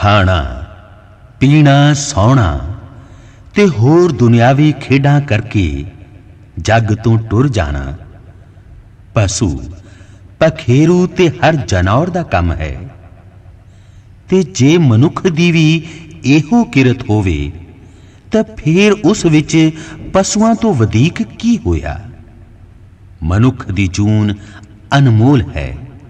खाना पीना सौना ते होर दुनियावी खेडां करके जग तो टुर जाना पशु पखेरू ते हर जानवर दा काम है। ते जे मनुख दी भी एहो किरत होवे तां फिर उस विच पशुआं तो वधीक की होया। मनुख दी जून अनमोल है।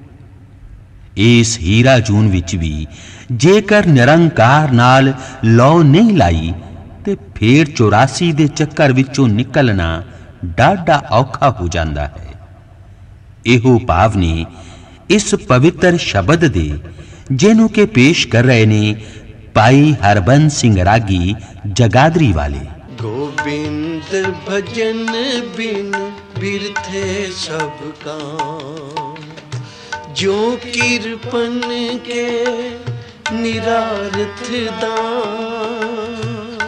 इस हीरा जून विच भी जेकर निरंकार नाल लौ नहीं लाई ते फिर 84 दे चक्कर विचों निकलना डाढा औखा हो जांदा है। एहो भाव ने इस पवित्र शब्द दे जिन्हों के पेश कर रहे ने भाई हरबंस सिंह रागी जगाधरी वाले। गोविंद भजन बिन बिरथे सब काम, जो किरपन के निरार्थ दान।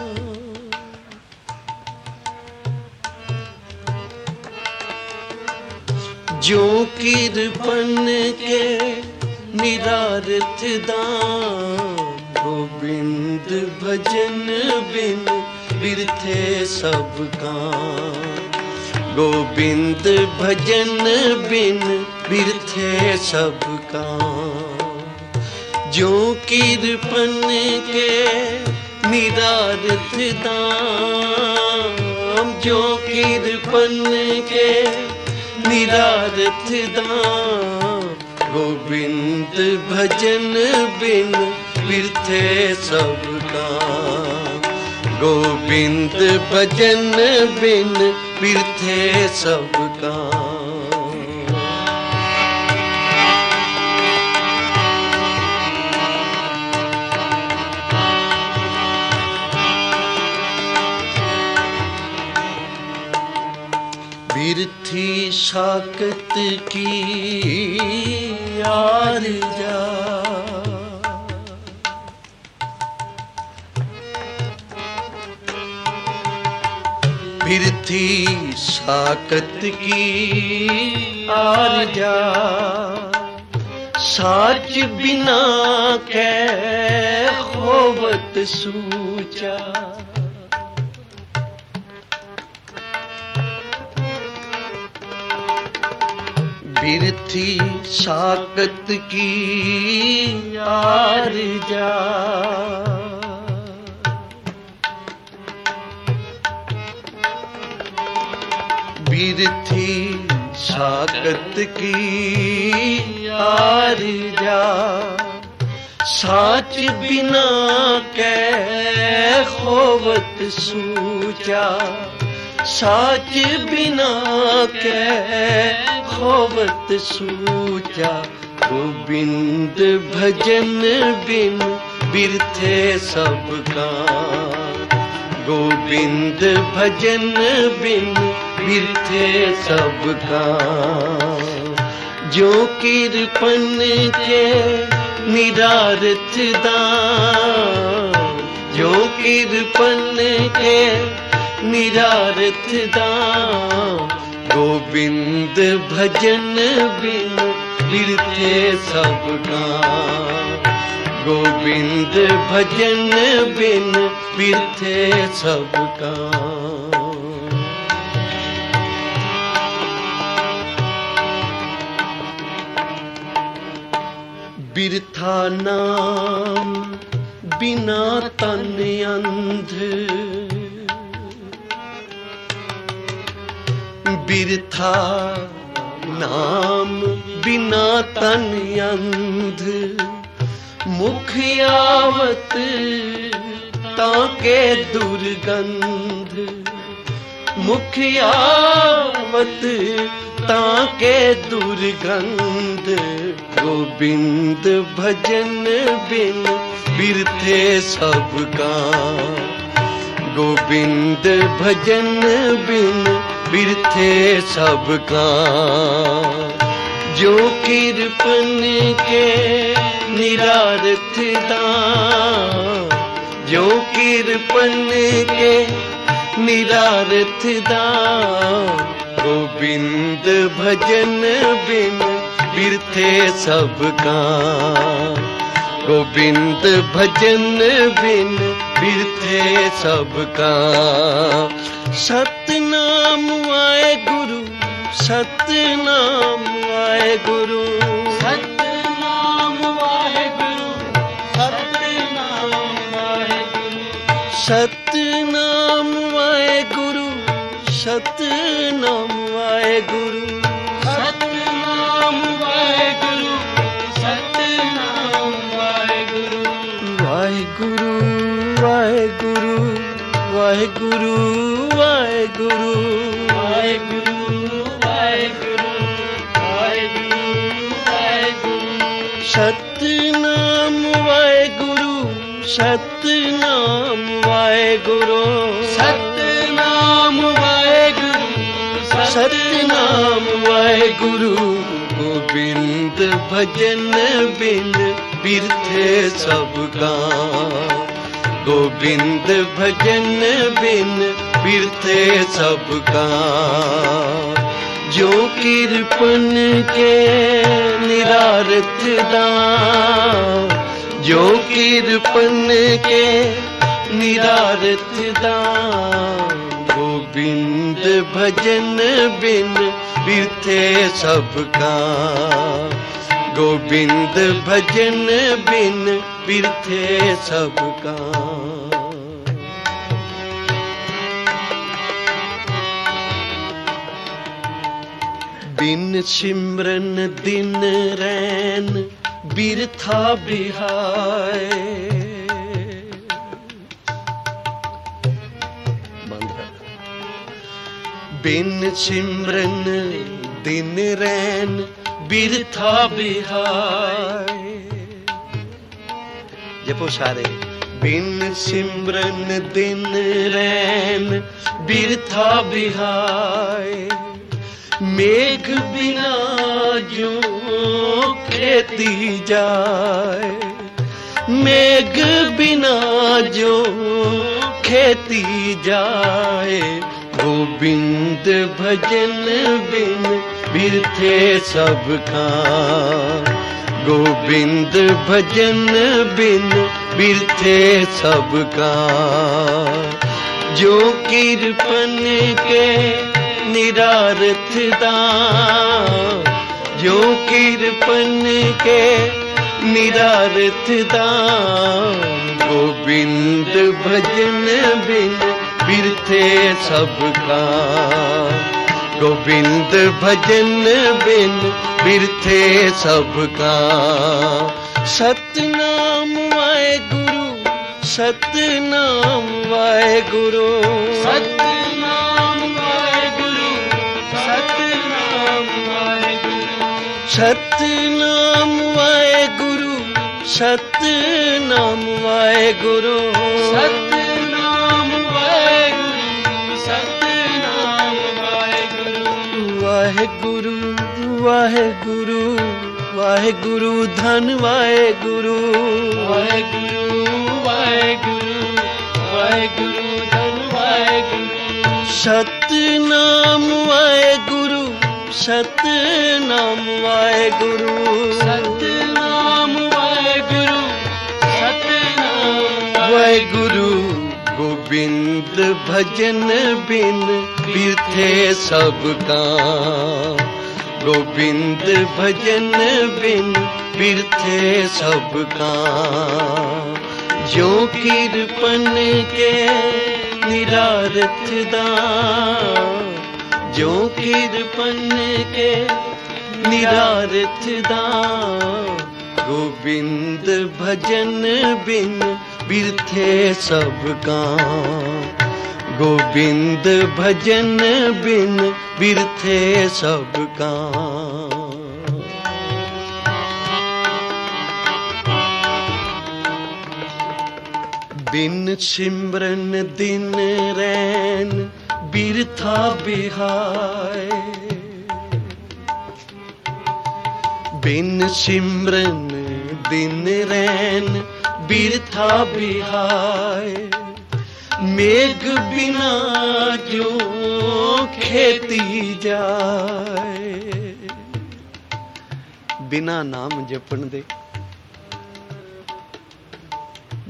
जो किरपन के निरार्थ दान, गोविंद भजन बिन बिरथे सब काम। गोविंद भजन बिन बिरथे सब काम, जो किरपन के निरार्थ दाम। जो किरपन के निरार्थ दाम, गोविंद भजन बिन बिरथे सब काम। गोविंद भजन बिन बिरथे सब काम। बिरथी साकत की आरजा, बिरथी साकत की आरजा। साच बिना कै होवत सूचा, बिरथी साकत की आरजा। बिरथी साकत की आरजा, साच बिना कै होवत सूचा। साच बिना कै होवत सूचा, गोविंद भजन बिन बिरथे सब काम। गोविंद भजन बिन बिरथे सब काम, जो किरपन के निरार्थ दान। जो किरपन के निरार्थ दान, गोविंद भजन बिन बिरथे सब काम। गोविंद भजन बिन बिरथे सब काम। बिरथा नाम बिना तन अंध, बिरथा नाम बिना तन अंध। मुख आवत ताके दुर्गंध, मुख आवत ताके दुर्गंध। गोविंद भजन बिन बिरथे सब काम। गोविंद भजन बिन बिरथे सब काम, जो किरपन के निरार्थ दान। जो किरपन के निरार्थ दान, गोविंद भजन बिन बिरथे सब काम। गोविंद भजन बिन बिरथे सब काम। सतनाम वाहेगुरु, सतनाम वाहेगुरु, सतनाम वाहेगुरु, सतनाम वाहेगुरु, सतनाम वाहेगुरु, सतनाम वाहेगुरु, सतनाम वाहेगुरु, सतनाम वाहेगुरु, वाहेगुरु वाहेगुरु वाहेगुरु वाहेगुरु वाहेगुरु, वाहेगुरु, वाहेगुरु, वाहेगुरु, सतनाम वाहेगुरु, सतनाम वाहेगुरु, सतनाम वाहेगुरु, सतनाम वाहेगुरु। गोविंद भजन बिन बिरथे सब काम। गोविंद भजन बिन बिरथे सब काम। जो कृपन के निरारथ दान, जो कृपन के निरारथ दान। गोविंद भजन बिन बिरथे सब काम। गोविंद भजन बिन बिरथे सब काम। बिन सिमरन दिन रैन बिरथा बिहाय। बिन सिमरन दिन रैन बिरथा बिहाय। जपो सारे। बिन सिमरन दिन रैन बिरथा बिहाय। मेघ बिना जो खेती जाए, मेघ बिना जो खेती जाए। गोविंद भजन बिन बिरथे सब काम। गोविंद भजन बिन बिरथे सब काम। जो कृपन के निरारथ दान, जो कृपन के निरारथ दान। गोविंद भजन बिन बिरथे सब काम। गोविंद भजन बिन बिरथे सब काम। सतनाम वाहेगुरु, सतनाम वाहेगुरु, सतनाम वाहेगुरु, सतनाम वाहेगुरु, सतनाम वाहेगुरु, सतनाम वाहेगुरु, सतनाम वाहेगुरु, सतनाम वाहेगुरु, वाहेगुरु वाहेगुरु वाहेगुरु धन वाहेगुरु, वाहेगुरु, वाहेगुरु, वाहेगुरु धन वाहेगुरु, सतनाम वाहेगुरु, सतनाम वाहेगुरु, सतनाम वाहेगुरु, सतनाम वाहेगुरु। गोविंद भजन बिन बिरथे सब काम। गोविंद भजन बिन बिरथे सब काम। जो कृपन के निरारथ दान, जो कृपन के निरारथ दान। गोविंद भजन बिन बिरथे सब काम। गोविंद भजन बिन बिरथे सब काम। बिन सिमरन दिन रैन बिरथा बिहाय। बिन सिमरन दिन रैन बिरथा बिहाय। मेघ बिना जो खेती जाए। बिना नाम जपन दे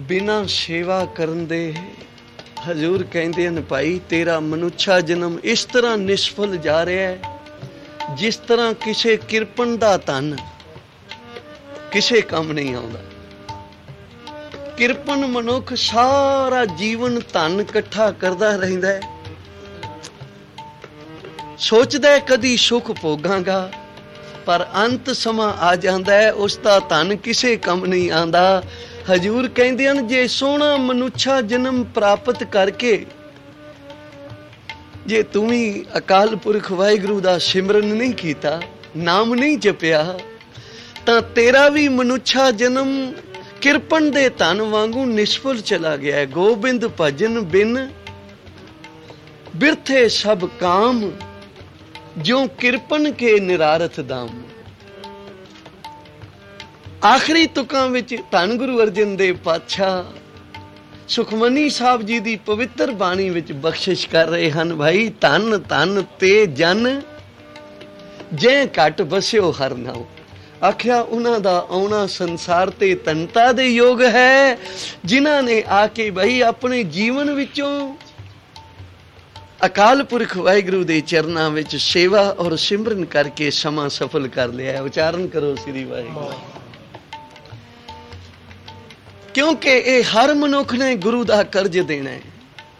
ਬਿਨਾਂ ਸੇਵਾ ਕਰਨ ਦੇ ਹਜ਼ੂਰ ਕਹਿੰਦੇ ਹਨ ਭਾਈ ਤੇਰਾ ਮਨੁੱਖਾ ਜਨਮ ਇਸ ਤਰ੍ਹਾਂ ਨਿਸਫਲ ਜਾ ਰਿਹਾ ਹੈ ਜਿਸ ਤਰ੍ਹਾਂ ਕਿਸੇ ਕਿਰਪਨ ਦਾ ਧਨ ਕਿਸੇ ਕੰਮ ਨਹੀਂ ਆਉਂਦਾ। ਕਿਰਪਨ ਮਨੁੱਖ ਸਾਰਾ ਜੀਵਨ ਧਨ ਇਕੱਠਾ ਕਰਦਾ ਰਹਿੰਦਾ ਹੈ, ਸੋਚਦਾ ਹੈ ਕਦੀ ਸੁੱਖ ਭੋਗਾਂਗਾ, ਪਰ ਅੰਤ ਸਮਾਂ ਆ ਜਾਂਦਾ ਹੈ ਉਸ ਦਾ ਧਨ ਕਿਸੇ ਕੰਮ ਨਹੀਂ ਆਉਂਦਾ। ਹਜ਼ੂਰ ਕਹਿੰਦੇ ਹਨ ਜੇ ਸੋਹਣਾ ਮਨੁੱਖਾ ਜਨਮ ਪ੍ਰਾਪਤ ਕਰਕੇ ਜੇ ਤੂੰ ਵੀ ਅਕਾਲ ਪੁਰਖ ਵਾਹਿਗੁਰੂ ਦਾ ਸਿਮਰਨ ਨਹੀਂ ਕੀਤਾ, ਨਾਮ ਨਹੀਂ ਜਪਿਆ, ਤਾਂ ਤੇਰਾ ਵੀ ਮਨੁੱਖਾ ਜਨਮ ਕਿਰਪਨ ਦੇ ਧਨ ਵਾਂਗੂ ਨਿਸਫਲ ਚਲਾ ਗਿਆ ਹੈ। ਗੋਬਿੰਦ ਭਜਨ ਬਿਨ ਬਿਰਥੇ ਸਭ ਕਾਮ, ਜਿਉ ਕਿਰਪਨ ਕੇ ਨਿਰਾਰਥ ਦਾਮ। ਆਖਰੀ ਤੁਕਾਂ ਵਿੱਚ ਧੰਨ ਗੁਰੂ ਅਰਜਨ ਦੇਵ ਪਾਤਸ਼ਾਹ ਸੁਖਮਨੀ ਸਾਹਿਬ ਜੀ ਦੀ ਪਵਿੱਤਰ ਬਾਣੀ ਵਿੱਚ ਬਖਸ਼ਿਸ਼ ਕਰ ਰਹੇ ਹਨ। ਭਾਈ ਧੰਨ ਧੰਨ ਤੇ ਜਨ ਜੈ ਘਟ ਵਸਿਓ ਹਰ ਨਾਉ। ਆਖਿਆ ਉਹਨਾਂ ਦਾ ਆਉਣਾ ਸੰਸਾਰ ਤੇ ਧਨਤਾ ਦੇ ਯੋਗ ਹੈ ਜਿਨ੍ਹਾਂ ਨੇ ਆ ਕੇ ਭਾਈ ਆਪਣੇ ਜੀਵਨ ਵਿੱਚੋਂ ਅਕਾਲ ਪੁਰਖ ਵਾਹਿਗੁਰੂ ਦੇ ਚਰਨਾਂ ਵਿੱਚ ਸੇਵਾ ਔਰ ਸਿਮਰਨ ਕਰਕੇ ਸਮਾਂ ਸਫਲ ਕਰ ਲਿਆ ਹੈ। ਉਚਾਰਨ ਕਰੋ ਸ੍ਰੀ ਵਾਹਿਗੁਰੂ। ਕਿਉਂਕਿ ਇਹ ਹਰ ਮਨੁੱਖ ਨੇ ਗੁਰੂ ਦਾ ਕਰਜ਼ ਦੇਣਾ ਹੈ।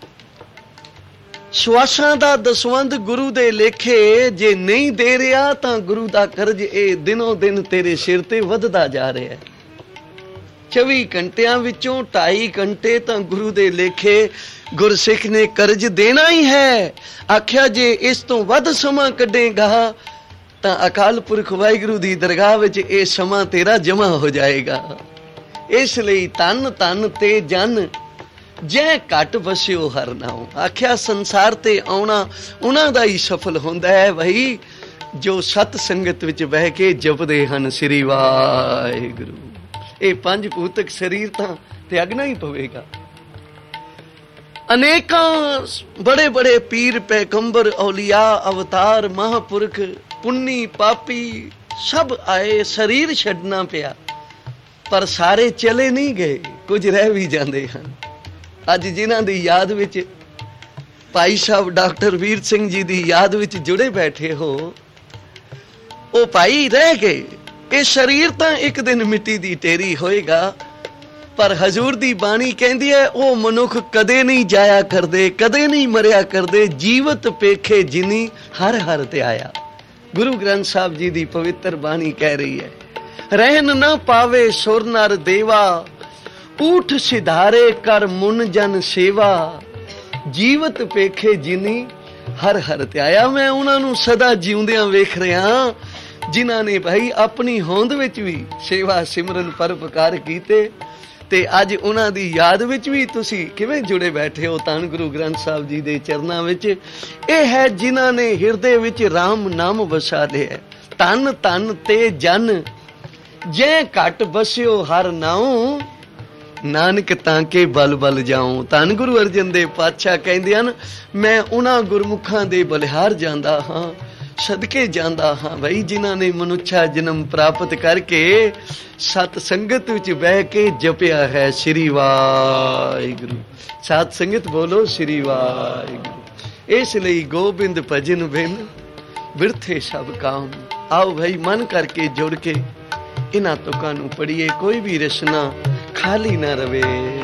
ਸਵਾਸਾਂ ਦਾ ਦਸਵੰਧ ਗੁਰੂ ਦੇ ਲੇਖੇ ਜੇ ਨਹੀਂ ਦੇ ਰਿਹਾ ਤਾਂ ਗੁਰੂ ਦਾ ਕਰਜ਼ ਇਹ ਦਿਨੋਂ ਦਿਨ ਤੇਰੇ ਸਿਰ ਤੇ ਵੱਧਦਾ ਜਾ ਰਿਹਾ ਹੈ। 24 ਘੰਟਿਆਂ ਵਿੱਚੋਂ 2.5 ਘੰਟੇ ਤਾਂ ਗੁਰੂ ਦੇ ਲੇਖੇ ਗੁਰਸਿੱਖ ਨੇ ਕਰਜ਼ ਦੇਣਾ ਹੀ ਹੈ। ਆਖਿਆ ਜੇ ਇਸ ਤੋਂ ਵੱਧ ਸਮਾਂ ਕੱਢੇਗਾ ਤਾਂ ਅਕਾਲ ਪੁਰਖ ਵਾਹਿਗੁਰੂ ਦੀ ਦਰਗਾਹ ਵਿੱਚ ਇਹ ਸਮਾਂ ਤੇਰਾ ਜਮਾ ਹੋ ਜਾਏਗਾ। ਇਸ ਲਈ ਧੰਨ ਧੰਨ ਤੇ ਜਨ ਜੈ ਘਟ ਵਸਿਓ ਹਰ ਨਾਉ। ਆਖਿਆ ਸੰਸਾਰ ਤੇ ਆਉਣਾ ਉਹਨਾਂ ਦਾ ਹੀ ਸਫਲ ਹੁੰਦਾ ਹੈ ਬਈ ਜੋ ਸਤ ਸੰਗਤ ਵਿੱਚ ਬਹਿ ਕੇ ਜਪਦੇ ਹਨ ਸ੍ਰੀ ਵਾਹਿਗੁਰੂ। ਇਹ ਪੰਜ ਭੂਤਕ ਸਰੀਰ ਤਾਂ ਤਿਆਗਣਾ ਹੀ ਪਵੇਗਾ। ਅਨੇਕਾਂ ਬੜੇ ਬੜੇ ਪੀਰ ਪੈਗੰਬਰ ਔਲੀਆ ਅਵਤਾਰ ਮਹਾਂਪੁਰਖ ਪੁੰਨੀ ਪਾਪੀ ਸਭ ਆਏ, ਸਰੀਰ ਛੱਡਣਾ ਪਿਆ, ਪਰ ਸਾਰੇ ਚਲੇ ਨਹੀਂ ਗਏ, ਕੁਝ ਰਹਿ ਵੀ ਜਾਂਦੇ ਹਨ। ਅੱਜ ਜਿਨ੍ਹਾਂ ਦੀ ਯਾਦ ਵਿੱਚ ਭਾਈ ਸਾਹਿਬ ਡਾਕਟਰ ਵੀਰ ਸਿੰਘ ਜੀ ਦੀ ਯਾਦ ਵਿੱਚ ਜੁੜੇ ਬੈਠੇ ਹੋ, ਉਹ ਭਾਈ ਰਹਿ ਗਏ। ਇਹ ਸਰੀਰ ਤਾਂ ਇੱਕ ਦਿਨ ਮਿੱਟੀ ਦੀ ਢੇਰੀ ਹੋਏਗਾ, ਪਰ ਹਜ਼ੂਰ ਦੀ ਬਾਣੀ ਕਹਿੰਦੀ ਹੈ ਉਹ ਮਨੁੱਖ ਕਦੇ ਨਹੀਂ ਜਾਇਆ ਕਰਦੇ, ਕਦੇ ਨਹੀਂ ਮਰਿਆ ਕਰਦੇ, ਜੀਵਤ ਪੇਖੇ ਜਿਨੀ ਹਰ ਹਰ ਤੇ ਆਇਆ। ਗੁਰੂ ਗ੍ਰੰਥ ਸਾਹਿਬ ਜੀ ਦੀ ਪਵਿੱਤਰ ਬਾਣੀ ਕਹਿ ਰਹੀ ਹੈ ਰਹਿਨ ਨਾ ਪਾਵੇ ਸੁਰ ਨਰ ਦੇਵਾ, ਊਠ ਸਿਧਾਰੇ ਕਰ ਮੁਨ ਜਨ ਸੇਵਾ, ਜੀਵਤ ਪੇਖੇ ਜਿਨੀ ਹਰ ਹਰ ਤੇ ਆਇਆ। ਮੈਂ ਉਹਨਾਂ ਨੂੰ ਸਦਾ ਜਿਉਂਦਿਆਂ ਵੇਖ ਰਿਹਾ ਜਿਨ੍ਹਾਂ ਨੇ ਭਾਈ ਆਪਣੀ ਹੋਂਦ ਵਿੱਚ ਵੀ ਸੇਵਾ ਸਿਮਰਨ ਪਰਉਪਕਾਰ ਕੀਤੇ, ਤੇ ਅੱਜ ਉਹਨਾਂ ਦੀ ਯਾਦ ਵਿੱਚ ਵੀ ਤੁਸੀਂ ਕਿਵੇਂ ਜੁੜੇ ਬੈਠੇ ਹੋ ਧੰਨ ਗੁਰੂ ਗ੍ਰੰਥ ਸਾਹਿਬ ਜੀ ਦੇ ਚਰਨਾਂ ਵਿੱਚ। ਇਹ ਹੈ ਜਿਨ੍ਹਾਂ ਨੇ ਹਿਰਦੇ ਵਿੱਚ ਰਾਮ ਨਾਮ ਵਸਾ ਲਿਆ। ਧੰਨ ਧੰਨ ਤੇ ਜਨ ਜੈ ਘਟ ਵਸਿਓ ਹਰ ਨਾਉ, ਨਾਨਕ ਤਾਂ ਕੇ ਬਲ ਬਲ ਜਾਉ। ਧੰਨ ਗੁਰੂ ਅਰਜਨ ਦੇਵ ਪਾਤਸ਼ਾਹ ਕਹਿੰਦੇ ਹਨ ਮੈਂ ਉਹਨਾਂ ਗੁਰਮੁਖਾਂ ਦੇ ਬਲਿਹਾਰ ਜਾਂਦਾ ਹਾਂ, ਸਦਕੇ ਜਾਂਦਾ ਹਾਂ ਬਈ ਜਿਨ੍ਹਾਂ ਨੇ ਮਨੁੱਖਾ ਜਨਮ ਪ੍ਰਾਪਤ ਕਰਕੇ ਸਤ ਸੰਗਤ ਵਿੱਚ ਬਹਿ ਕੇ ਜਪਿਆ ਹੈ ਸ੍ਰੀ ਵਾਹਿਗੁਰੂ। ਸਤ ਸੰਗਤ ਬੋਲੋ ਸ੍ਰੀ ਵਾਹਿਗੁਰੂ। ਇਸ ਲਈ ਗੋਬਿੰਦ ਭਜਨ ਬਿਨ ਬਿਰਥੇ ਸਭ ਕਾਮ। ਆਓ ਭਾਈ ਮਨ ਕਰਕੇ ਜੁੜ ਕੇ ਇਹਨਾਂ ਤੁਕਾਂ ਨੂੰ ਪੜੀਏ, ਕੋਈ ਵੀ ਰਸਨਾ ਖਾਲੀ ਨਾ ਰਵੇ।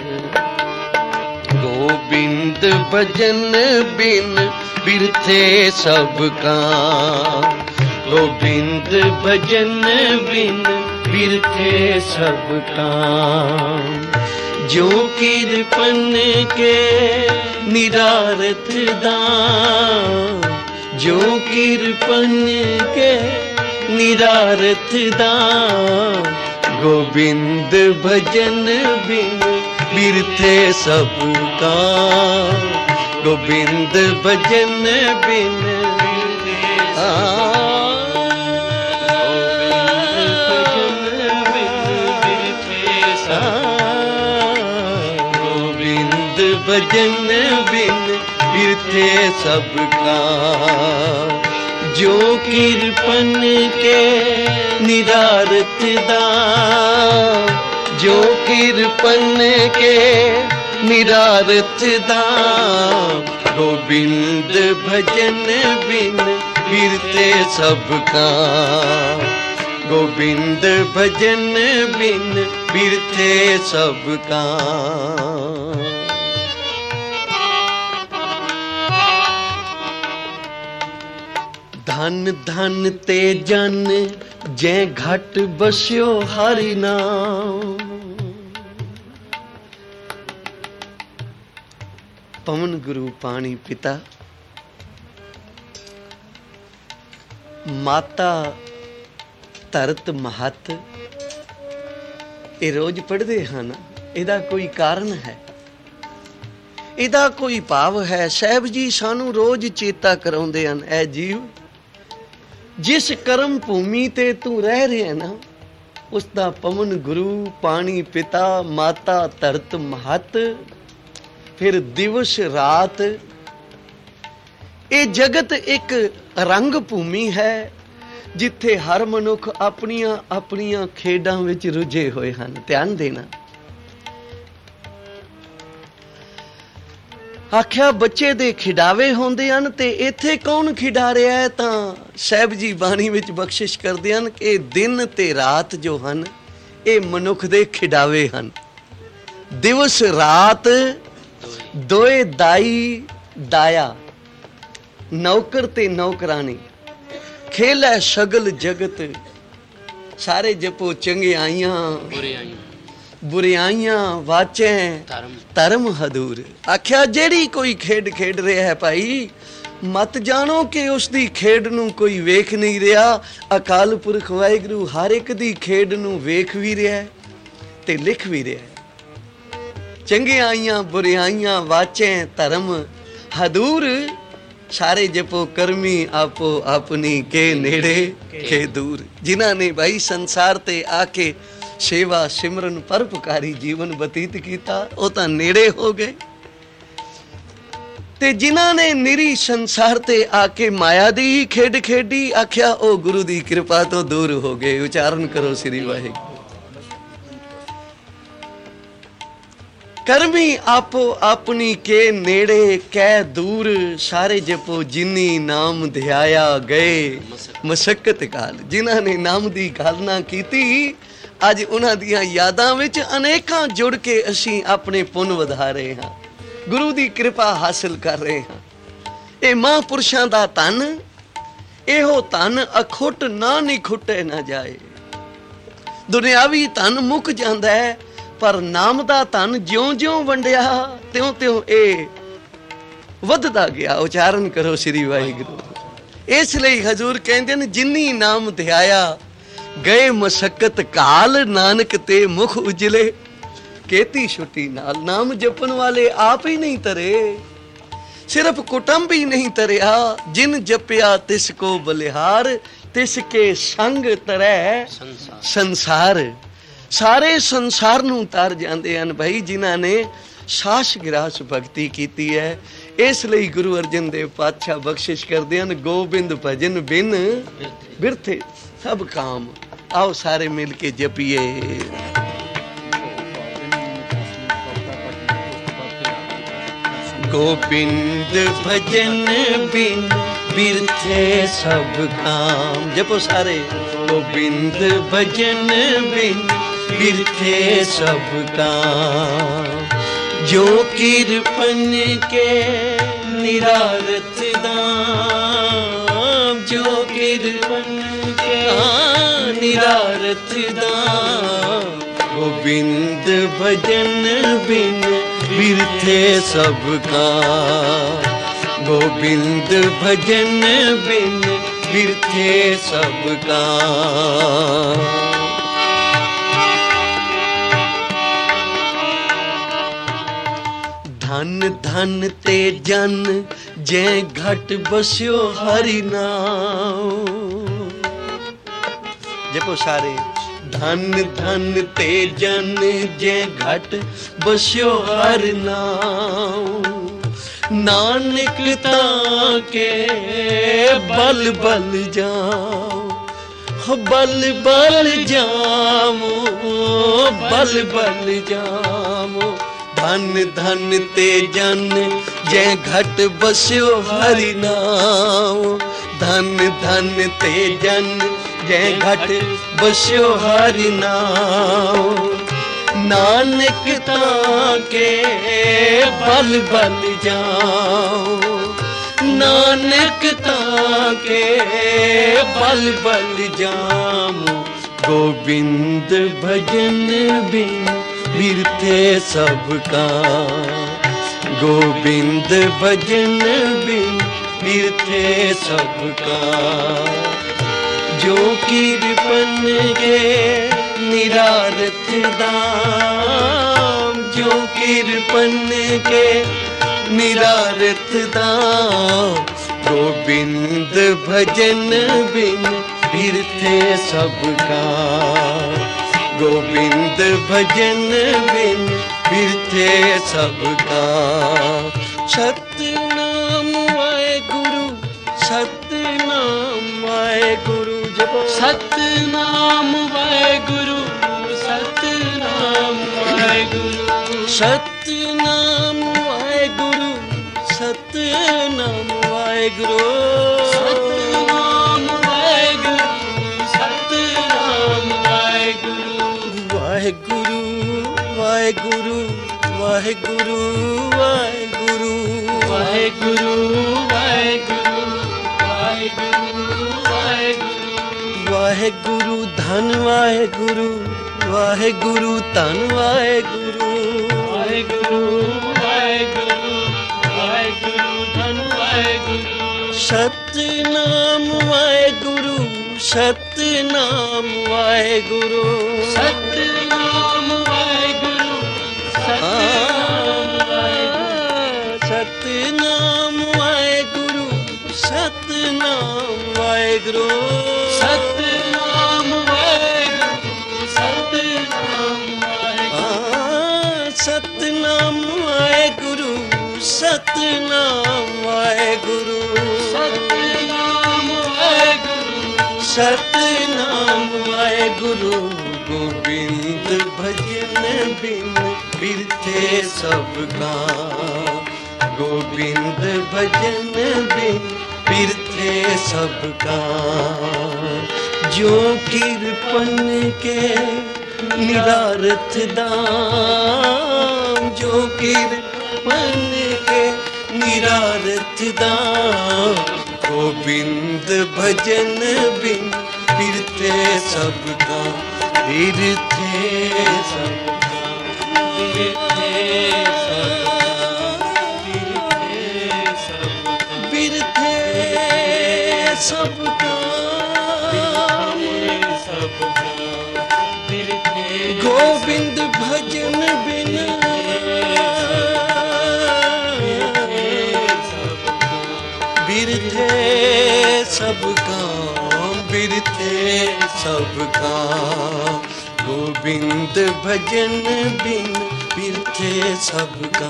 ਗੋਬਿੰਦ ਭਜਨ ਬਿਨ ਬਿਰਥੇ ਸਭ ਕਾਮ, ਗੋਬਿੰਦ ਭਜਨ ਬਿਨ ਬਿਰਥੇ ਸਭ ਕਾਮ, ਜੋ ਕਿਰਪਨ ਕੇ ਨਿਰਾਰਥ ਦਾਮ, ਜੋ ਕਿਰਪਨ ਕੇ ਨਿਰਾਰਥ ਦਾਮ, ਗੋਬਿੰਦ ਭਜਨ ਬਿਨ ਬਿਰਥੇ ਸਭ ਕਾਮ, ਗੋਬਿੰਦ ਭਜਨ ਬਿਨ ਗੋਬਿੰਦ ਭਜਨ ਬਿਨ ਬਿਰਥੇ ਸਭ ਕਾਮ, ਜੋ ਕਿਰਪਨ ਕੇ ਨਿਰਾਰਥ ਦਾਮ, जो किरपन के निरारथ दाम, गोविंद भजन बिन बिरते सब काम, गोविंद भजन बिन बिरते सब काम। धन धन ते जन जै घट बस्यो हरि नाम, पवन गुरु पानी पिता, माता ਧਰਤ ਮਹੱਤ, ਇਹ ਰੋਜ਼ ਪੜ੍ਹਦੇ ਹਨ। ਇਹਦਾ ਕੋਈ ਕਾਰਨ ਹੈ, ਇਹਦਾ ਕੋਈ ਭਾਵ ਹੈ। ਸਾਹਿਬ ਜੀ ਸਾਨੂੰ ਰੋਜ਼ ਚੇਤਾ ਕਰਾਉਂਦੇ ਹਨ, ਐ ਜੀਵ ਜਿਸ ਕਰਮ ਭੂਮੀ ਤੇ ਤੂੰ ਰਹਿ ਰਿਹਾ ਨਾ, ਉਸ ਦਾ ਪਵਨ ਗੁਰੂ ਪਾਣੀ ਪਿਤਾ ਮਾਤਾ ਧਰਤ ਮਹੱਤ, ਫਿਰ ਦਿਵਸ ਰਾਤ, ਇਹ ਜਗਤ ਇੱਕ ਰੰਗ ਭੂਮੀ ਹੈ ਜਿੱਥੇ ਹਰ ਮਨੁੱਖ ਆਪਣੀਆਂ ਆਪਣੀਆਂ ਖੇਡਾਂ ਵਿੱਚ ਰੁੱਝੇ ਹੋਏ ਹਨ। ਧਿਆਨ ਦੇਣਾ, ਆਖਿਆ ਬੱਚੇ ਦੇ ਖਿਡਾਵੇ ਹੁੰਦੇ ਹਨ ਤੇ ਇੱਥੇ ਕੌਣ ਖਿਡਾ ਰਿਹਾ ਹੈ? ਤਾਂ ਸਾਹਿਬ ਜੀ ਬਾਣੀ ਵਿੱਚ ਬਖਸ਼ਿਸ਼ ਕਰਦੇ ਹਨ ਕਿ ਇਹ ਦਿਨ ਤੇ ਰਾਤ ਜੋ ਹਨ ਇਹ ਮਨੁੱਖ ਦੇ ਖਿਡਾਵੇ ਹਨ। ਦਿਵਸ ਰਾਤ ਦੋਏ ਦਾਈ ਦਾਇਆ, ਨੌਕਰ ਤੇ ਨੌਕਰਾਨੀ, खेल है सगल जगत, सारे जपो चंगियाइयां बुरियाइयां वाचे धर्म हदूर। आख्या जेड़ी कोई खेड खेड रहा है भाई, मत जानो कि उसकी खेड नूं कोई वेख नहीं रहा। अकाल पुरख वाहिगुरू हर एक दी खेड नूं वेख भी रहा है ते लिख भी रहा है। चंगियाइयां बुरियाइयां वाचे धर्म हदूर, सारे जपो करमी आपो अपनी के नेड़े के दूर। जिन्हां ने भाई संसार ते आके सेवा सिमरन परोपकारी जीवन बतीत किया, वो तां नेड़े हो गए, ते जिन्हां ने निरी संसार ते आके माया दी ही खेड खेडी, आख्या ओ गुरु दी कृपा तो दूर हो गए। उच्चारण करो श्री वाहिगुरू। करमी आपो अपनी के नेड़े कै दूर, सारे जपो जिनी नाम ध्याया गए मशक्कत काल। जिन्हां ने नाम दी गालना कीती, अज उन्हां दियां यादां विच अनेकां जुड़ के असीं अपने पुन वधा रहे हां, गुरु दी कृपा हासिल कर रहे हां। ਇਹ ਮਹਾਂਪੁਰਸ਼ਾਂ ਦਾ ਧਨ, ਇਹੋ ਧਨ ਅਖੁੱਟ ਨਾ ਨਿਖੁੱਟੇ ਨਾ ਜਾਏ। ਦੁਨਿਆਵੀ ਧਨ ਮੁੱਕ ਜਾਂਦਾ ਹੈ, ਪਰ ਨਾਮ ਦਾ ਧਨ ਜਿਉਂ-ਜਿਉਂ ਵੰਡਿਆ ਤਿਉਂ-ਤਿਉਂ ਇਹ ਵੱਧਦਾ ਗਿਆ। ਉਚਾਰਨ ਕਰੋ ਸ੍ਰੀ ਵਾਹਿਗੁਰੂ। ਇਸ ਲਈ ਹਜ਼ੂਰ ਕਹਿੰਦੇ ਨੇ, ਜਿਨੀ ਨਾਮ ਧਿਆਇਆ ਗਏ ਮਸ਼ੱਕਤ ਕਾਲ, ਨਾਨਕ ਤੇ ਮੁਖ ਉਜਲੇ ਕੀਤੀ ਛੁੱਟੀ ਨਾਲ। ਨਾਮ ਜਪਣ ਵਾਲੇ ਆਪ ਹੀ ਨਹੀਂ ਤਰੇ, सिर्फ कुटुंब ही नहीं तरिया, जिन जपिया तिसको बलिहार, तिसके संग तरै संसार। सारे संसार नूं तर जांदे हन भाई जिन्हां ने सास गिरास भगती कीती है। इस लई गुरु अर्जन देव पातशाह बख्शिश करदे हन, गोबिंद भजन बिन बिरथे सब काम। आओ सारे मिल के जपिए। गोविंद भजन बिन बिरथे सब काम। जपो सारे। गोविंद भजन बिन बिरथे सब काम, जो किरपन के निरारथ दाम, जो किरपन के निरारथ दाम। गोविंद भजन बिन बिरथे सब काम, गोविंद भजन बिन बिरथे सब काम। धन धन ते जन जै घट बस्यो हरि नाम। जपो सारे। धन धन ते जन जै घट बस्यो हर नाम, नानक ताके बल बल जाओ बल बल जामो, बल बल जामो, धन धन ते जन जै घट बस्यो हरि नाम, धन धन ते जन जै घट बस्यो हरि नाम, नानक ताके बल बल जाओ, नानक ताके बल बल जामो, गोविंद भजन बिन बिरथे सबका, गोविंद भजन बिन बिरथे सबका, जो कीर्पन के निरारथ दाम, जो कीर्पन के निरारथ दाम, गोविंद भजन बिन बिरथे सबका, गोविंद भजन बिन बिरथे सबका। सतनाम वाहेगुरु, सतनाम वाहेगुरु जपो, सतनाम वाहेगुरु, सतनाम वाहेगुरु, सतनाम वाहेगुरु, सतनाम वाहेगुरु, सतनाम वाहेगुरु, सतनाम वाहेगुरु, वाहेगुरु वाहेगुरु वाहेगुरु वाहेगुरु वाहेगुरु, वाहेगुरु, वाहेगुरु, वाहेगुरु, वाहेगुरु धन वाहेगुरु, वाहेगुरु धन वाहेगुरु, वाहेगुरु, वाहेगुरु, वाहेगुरु धन वाहेगुरु, सतनाम वाहेगुरु, सतनाम वाहेगुरु, सतनाम वाहेगुरु, सतनाम वाहेगुरु, सतनाम वाहेगुरु, सतनाम वाहेगुरु, सतनाम वाहेगुरु, सतनाम वाहेगुरु, सतनाम वाहेगुरु, सतनाम वाहेगुरु, सतनाम वाहेगुरु, गोविंद भजन बिन बिरथे सबका, गोविंद भजन बिन बिरथे सबका, जो कीर्पन के निरारथ दाम, जो कीर्पन के निरारथ दाम, गोविंद भजन बिन बिरथे सबका, बिरथे सबका, बिरथे सबका, बिरथे सबका, गोविंद भजन बिन बिरथे सबका, बिरथे सबका, गोविंद भजन बिन बिरथे सबका,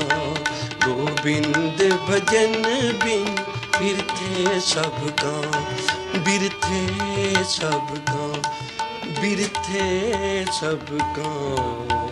गोविंद भजन बिन बिरथे सबका, बिरथे सबका, बिरथे सबका।